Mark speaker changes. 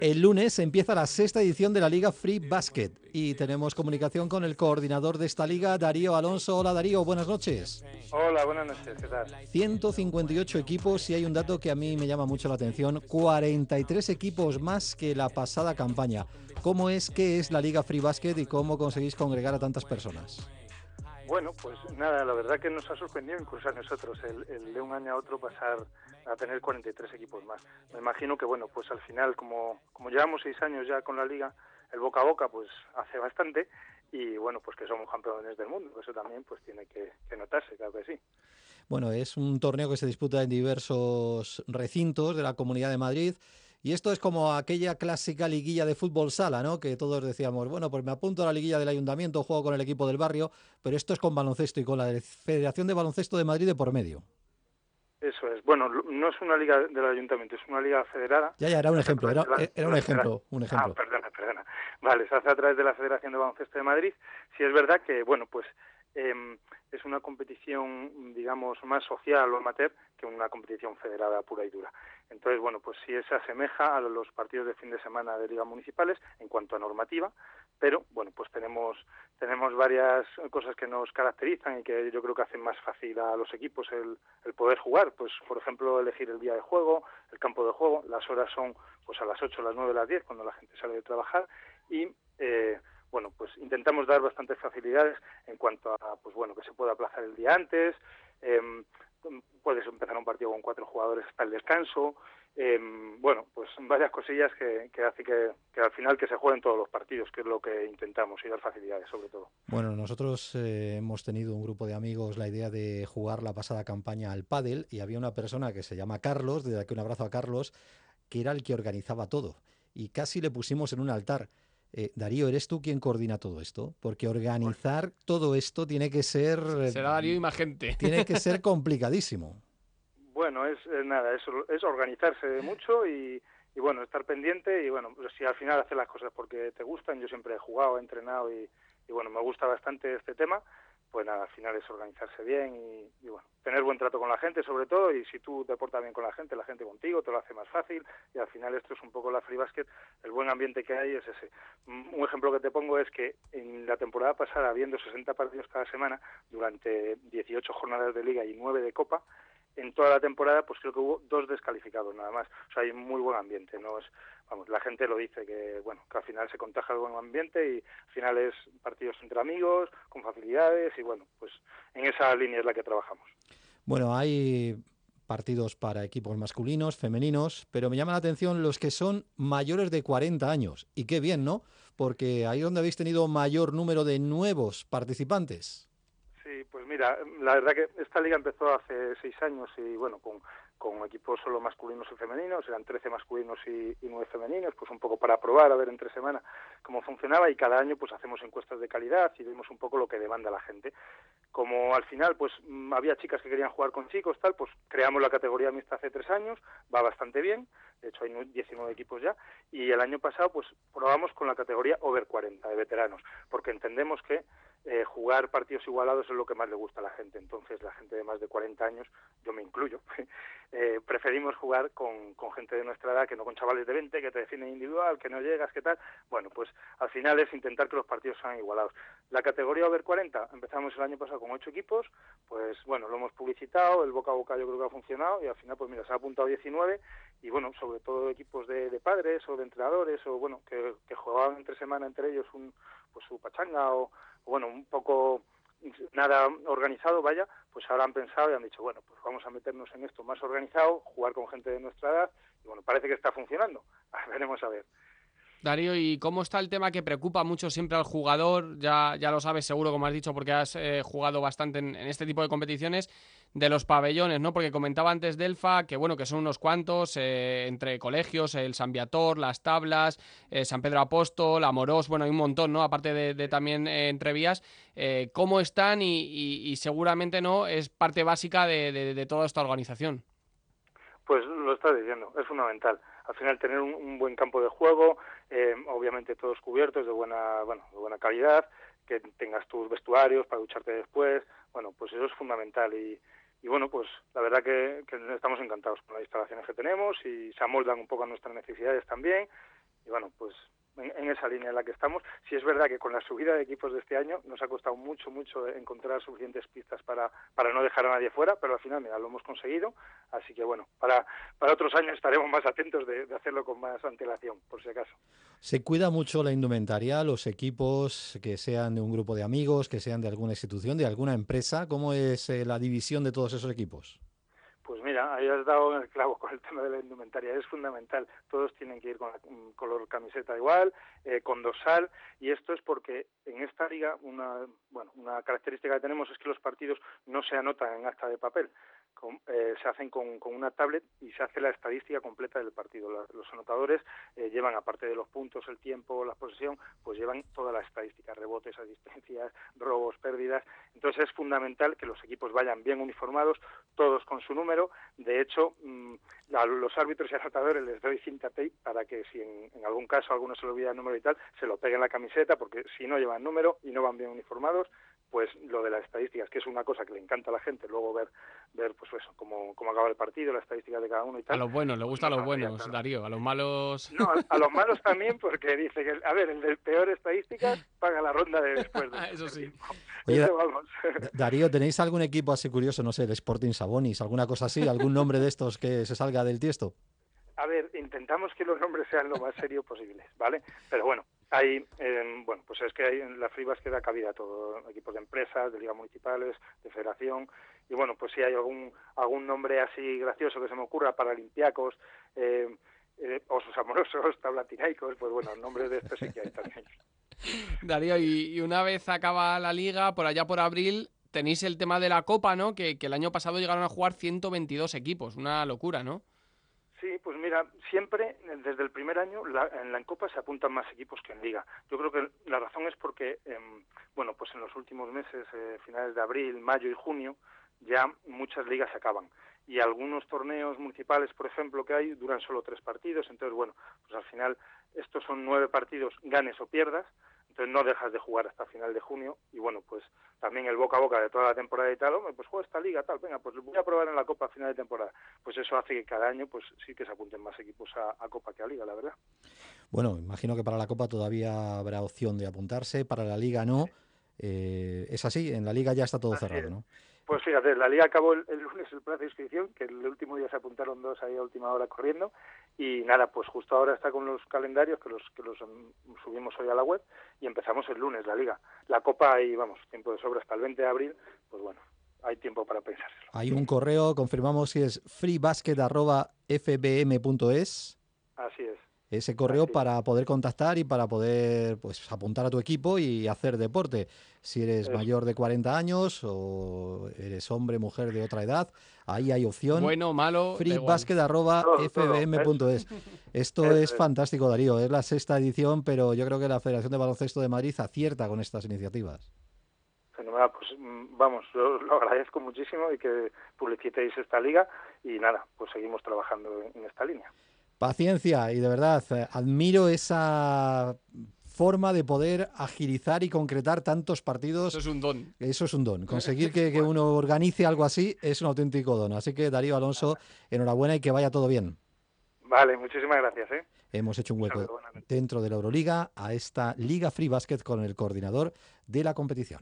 Speaker 1: El lunes empieza la sexta edición de la Liga Free Basket y tenemos comunicación con el coordinador de esta liga, Darío Alonso. Hola Darío, buenas noches.
Speaker 2: Hola, buenas noches, ¿qué tal?
Speaker 1: 158 equipos y hay un dato que a mí me llama mucho la atención, 43 equipos más que la pasada campaña. ¿Qué es la Liga Free Basket y cómo conseguís congregar a tantas personas?
Speaker 2: Bueno, pues nada, la verdad que nos ha sorprendido incluso a nosotros el de un año a otro pasar a tener 43 equipos más. Me imagino que, bueno, pues al final, como llevamos 6 años ya con la liga, el boca a boca pues hace bastante y, bueno, pues que somos campeones del mundo. Eso también pues tiene que notarse, claro que sí.
Speaker 1: Bueno, es un torneo que se disputa en diversos recintos de la Comunidad de Madrid. Y esto es como aquella clásica liguilla de fútbol sala, ¿no? Que todos decíamos, bueno, pues me apunto a la liguilla del ayuntamiento, juego con el equipo del barrio, pero esto es con baloncesto y con la Federación de Baloncesto de Madrid de por medio.
Speaker 2: Eso es. Bueno, no es una liga del ayuntamiento, es una liga federada.
Speaker 1: Ya, era un
Speaker 2: Se hace a
Speaker 1: ejemplo,
Speaker 2: través
Speaker 1: era,
Speaker 2: de la,
Speaker 1: era
Speaker 2: de
Speaker 1: un
Speaker 2: la federación.
Speaker 1: ejemplo, un ejemplo.
Speaker 2: Perdona. Vale, se hace a través de la Federación de Baloncesto de Madrid. Sí es verdad que, bueno, pues es una competición, digamos, más social o amateur que una competición federada pura y dura. Entonces, bueno, pues sí se asemeja a los partidos de fin de semana de ligas municipales en cuanto a normativa, pero, bueno, pues tenemos varias cosas que nos caracterizan y que yo creo que hacen más fácil a los equipos el poder jugar. Pues, por ejemplo, elegir el día de juego, el campo de juego, las horas son pues a las 8, las 9, las 10, cuando la gente sale de trabajar y, bueno, pues intentamos dar bastantes facilidades en cuanto a, pues bueno, que se pueda aplazar el día antes, puedes empezar un partido con 4 jugadores hasta el descanso, bueno, pues varias cosillas que hace que al final que se jueguen todos los partidos, que es lo que intentamos, y dar facilidades sobre todo.
Speaker 1: Bueno, nosotros hemos tenido un grupo de amigos la idea de jugar la pasada campaña al pádel y había una persona que se llama Carlos, desde aquí un abrazo a Carlos, que era el que organizaba todo. Y casi le pusimos en un altar. Darío, ¿eres tú quien coordina todo esto? Porque
Speaker 2: Bueno,
Speaker 1: organizar todo esto
Speaker 3: Será Darío y más gente.
Speaker 1: tiene que ser complicadísimo.
Speaker 2: bueno, nada, es organizarse mucho y bueno, estar pendiente y bueno, pues si al final hacer las cosas porque te gustan, yo siempre he jugado, he entrenado y bueno, me gusta bastante este tema, pues nada, al final es organizarse bien y bueno, tener buen trato con la gente sobre todo, y si tú te portas bien con la gente contigo, te lo hace más fácil, y al final esto es un poco la free basket, el buen ambiente que hay es ese. Un ejemplo que te pongo es que en la temporada pasada, habiendo 60 partidos cada semana, durante 18 jornadas de liga y 9 de copa, en toda la temporada pues creo que hubo 2 descalificados nada más. O sea, hay muy buen ambiente, no es, vamos, la gente lo dice que bueno, que al final se contagia el buen ambiente y al final es partidos entre amigos, con facilidades y bueno, pues en esa línea es la que trabajamos.
Speaker 1: Bueno, hay partidos para equipos masculinos, femeninos, pero me llama la atención los que son mayores de 40 años. Y qué bien, ¿no? Porque ahí es donde habéis tenido mayor número de nuevos participantes.
Speaker 2: Sí, pues mira, la verdad que esta liga empezó hace 6 años y bueno, con equipos solo masculinos y femeninos, eran 13 masculinos y 9 femeninos, pues un poco para probar, a ver entre semana cómo funcionaba, y cada año pues hacemos encuestas de calidad y vemos un poco lo que demanda la gente. Como al final pues había chicas que querían jugar con chicos, tal, pues creamos la categoría mixta hace 3 años, va bastante bien, de hecho hay 19 equipos ya, y el año pasado pues probamos con la categoría over 40 de veteranos, porque entendemos que jugar partidos igualados es lo que más le gusta a la gente. Entonces la gente de más de 40 años, yo me incluyo, preferimos jugar con gente de nuestra edad, que no con chavales de 20 que te definen individual, que no llegas, que tal. Bueno, pues al final es intentar que los partidos sean igualados. La categoría over 40 empezamos el año pasado con 8 equipos, pues bueno, lo hemos publicitado, el boca a boca yo creo que ha funcionado y al final pues mira, se ha apuntado 19 y bueno, sobre todo equipos de padres o de entrenadores o bueno, que jugaban entre semana entre ellos pues su pachanga o bueno, un poco nada organizado, vaya, pues ahora han pensado y han dicho, bueno, pues vamos a meternos en esto más organizado, jugar con gente de nuestra edad, y bueno, parece que está funcionando. Veremos a ver.
Speaker 3: Darío, ¿y cómo está el tema que preocupa mucho siempre al jugador? Ya lo sabes seguro, como has dicho, porque has jugado bastante en este tipo de competiciones, de los pabellones, ¿no? Porque comentaba antes Delfa que, bueno, que son unos cuantos, entre colegios, el San Viator, Las Tablas, San Pedro Apóstol, Amorós, bueno, hay un montón, ¿no? Aparte de también entrevías. ¿Cómo están? Y seguramente, ¿no? Es parte básica de toda esta organización.
Speaker 2: Pues lo estás diciendo, es fundamental. Al final tener un buen campo de juego, obviamente todos cubiertos de buena calidad, que tengas tus vestuarios para ducharte después, bueno, pues eso es fundamental y bueno, pues la verdad que estamos encantados con las instalaciones que tenemos y se amoldan un poco a nuestras necesidades también bueno, pues en esa línea en la que estamos. Sí es verdad que con la subida de equipos de este año nos ha costado mucho encontrar suficientes pistas para no dejar a nadie fuera, pero al final, mira, lo hemos conseguido, así que bueno, para otros años estaremos más atentos de hacerlo con más antelación, por si acaso.
Speaker 1: ¿Se cuida mucho la indumentaria, los equipos, que sean de un grupo de amigos, que sean de alguna institución, de alguna empresa? ¿Cómo es la división de todos esos equipos?
Speaker 2: Pues mira, ahí has dado en el clavo con el tema de la indumentaria, es fundamental. Todos tienen que ir con color camiseta igual, con dorsal, y esto es porque en esta liga una característica que tenemos es que los partidos no se anotan en acta de papel, se hacen con una tablet y se hace la estadística completa del partido. Los anotadores llevan, aparte de los puntos, el tiempo, la posesión, pues llevan toda la estadística, rebotes, asistencias, robos, pérdidas. Entonces es fundamental que los equipos vayan bien uniformados, todos con su número. De hecho, a los árbitros y anotadores les doy cinta tape para que si en algún caso alguno se le olvida el número y tal, se lo peguen en la camiseta, porque si no llevan número y no van bien uniformados, pues lo de las estadísticas, que es una cosa que le encanta a la gente, luego ver pues eso, cómo acaba el partido, las estadísticas de cada uno y tal.
Speaker 3: A los buenos, le
Speaker 2: pues
Speaker 3: gusta a los buenos,
Speaker 2: claro.
Speaker 3: Darío, a los malos...
Speaker 2: No, a los malos también, porque dice que, a ver, el de peor estadísticas paga la ronda de después.
Speaker 3: Eso sí.
Speaker 1: Oye,
Speaker 2: Eso, vamos.
Speaker 1: Darío, ¿tenéis algún equipo así curioso? No sé, el Sporting Sabonis, alguna cosa así, algún nombre de estos que se salga del tiesto.
Speaker 2: A ver, intentamos que los nombres sean lo más serios posibles, ¿vale? Pero bueno, hay, pues es que hay en la Free Basket da cabida a todo, equipos de empresas, de ligas municipales, de federación, y bueno, pues si hay algún nombre así gracioso que se me ocurra, Paralimpiacos, Osos Amorosos, Tablatinaicos, pues bueno, nombres de estos sí que hay también.
Speaker 3: Darío, y una vez acaba la liga, por allá por abril, tenéis el tema de la Copa, ¿no? Que el año pasado llegaron a jugar 122 equipos, una locura, ¿no?
Speaker 2: Sí, pues mira, siempre, desde el primer año, en la Copa se apuntan más equipos que en Liga. Yo creo que la razón es porque, pues en los últimos meses, finales de abril, mayo y junio, ya muchas ligas se acaban. Y algunos torneos municipales, por ejemplo, que hay, duran solo 3 partidos. Entonces, bueno, pues al final estos son 9 partidos, ganes o pierdas. Entonces no dejas de jugar hasta final de junio, y bueno, pues también el boca a boca de toda la temporada y tal, hombre, pues juega esta liga, tal, venga, pues voy a probar en la Copa a final de temporada. Pues eso hace que cada año pues sí que se apunten más equipos a Copa que a Liga, la verdad.
Speaker 1: Bueno, imagino que para la Copa todavía habrá opción de apuntarse, para la Liga no. Es así, en la Liga ya está todo
Speaker 2: Así
Speaker 1: cerrado,
Speaker 2: es.
Speaker 1: ¿no?
Speaker 2: Pues fíjate, la Liga acabó el lunes el plazo de inscripción, que el último día se apuntaron 2 ahí a última hora corriendo, y nada, pues justo ahora está con los calendarios, que los subimos hoy a la web, y empezamos el lunes la Liga. La Copa hay, vamos, tiempo de sobra hasta el 20 de abril, pues bueno, hay tiempo para pensárselo.
Speaker 1: Hay un correo, confirmamos si es freebasket@fbm.es.
Speaker 2: Así es.
Speaker 1: Ese correo
Speaker 2: Así
Speaker 1: para poder contactar y para poder pues apuntar a tu equipo y hacer deporte. Si eres mayor de 40 años o eres hombre, mujer de otra edad, ahí hay opción.
Speaker 3: Bueno, malo,
Speaker 1: freebasket@fbm.es. Esto es fantástico, Darío. Es la 6ª edición, pero yo creo que la Federación de Baloncesto de Madrid acierta con estas iniciativas.
Speaker 2: Fenomenal, pues vamos, yo lo agradezco muchísimo y que publicitéis esta liga, y nada, pues seguimos trabajando en esta línea.
Speaker 1: Paciencia, y de verdad, admiro esa forma de poder agilizar y concretar tantos partidos.
Speaker 3: Eso es un don.
Speaker 1: Eso es un don. Conseguir que uno organice algo así es un auténtico don. Así que, Darío Alonso, enhorabuena y que vaya todo bien.
Speaker 2: Vale, muchísimas gracias.
Speaker 1: Hemos hecho un hueco dentro de la Euroliga a esta Liga Free Basket con el coordinador de la competición.